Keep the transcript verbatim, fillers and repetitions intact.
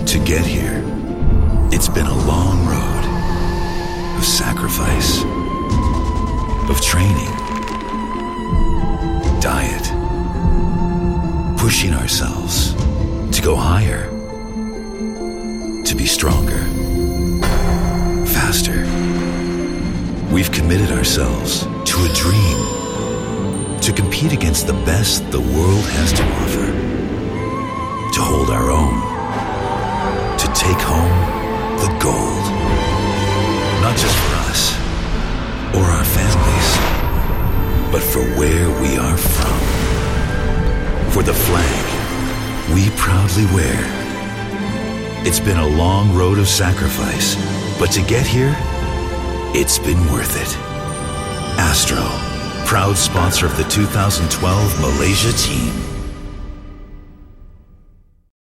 To get here, it's been a long road of sacrifice, of training, diet, pushing ourselves to go higher, to be stronger, faster. We've committed ourselves to a dream, to compete against the best the world has to offer, to hold our own, to take home the gold. Not just for us or our families, but for where we are from. For the flag we proudly wear. It's been a long road of sacrifice, but to get here, it's been worth it. Astro, proud sponsor of the two thousand twelve Malaysia team.